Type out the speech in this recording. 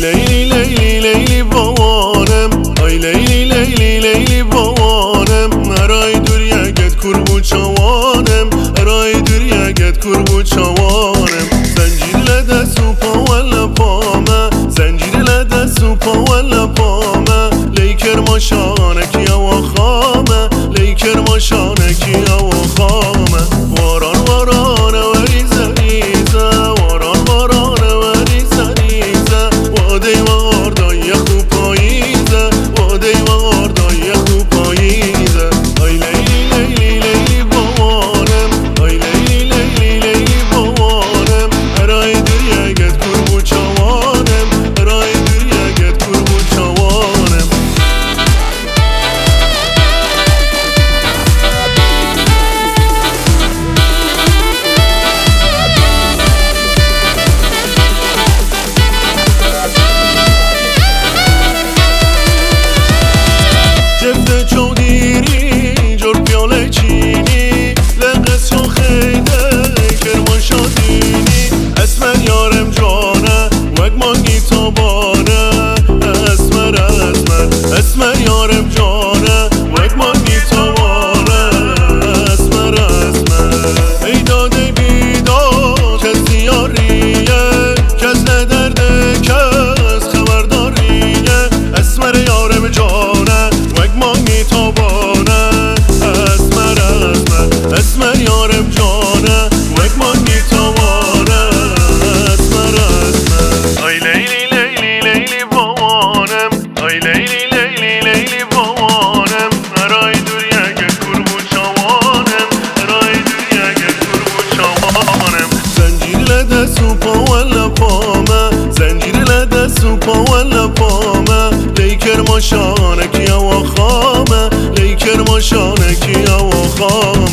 لیلی لیلی لیلی بوانم آی لیلی لیلی لیلی بوانم ارای دوری اگت کربو چوانم ارای دوری اگت کربو چوانم زنجیر لده سوپا ولا پامه زنجیر لده سوپا ولا پامه لیکر ماشانکی او خامه لیکر ماشانکی او خامه واران وارانه وریزه ریزه واران وارانه وریزه ریزه واده واردای خوب پاییزه واده واردای خوب پاییزه آی لیلی لیلی لیلی بوانم آی لیلی لیلی لیلی بوانم ارای دوری اگت کربو چوانم ارای دوری اگت کربو چوانم جفت چودیری جور پیاله چینی لقص و خیده کرمان شادینی اسمر یارم جانه وگ مانگی تابانه اسمر اسمر اسمر یارم جانه وگ مانگی تابانه اسمر اسمر ای داده بیداد کسی یاریه کس ندرده کس خبرداریه اسمر یارم جانه مانگی تابانه اسمر اسمر اسمر یارم جانه وک مانگی تابانه اسمر اسمر آی لیلی لیلی لیلی بوانم آی لیلی لیلی لیلی بوانم ارای دوری اگه کربو چوانم ارای دوری اگه کربو چوانم زنجیر لده سوپا ولا پامه زنجیر لده سوپا ولا پامه لیکر ماشانکی او خامه لیکر ماشانکی او خامه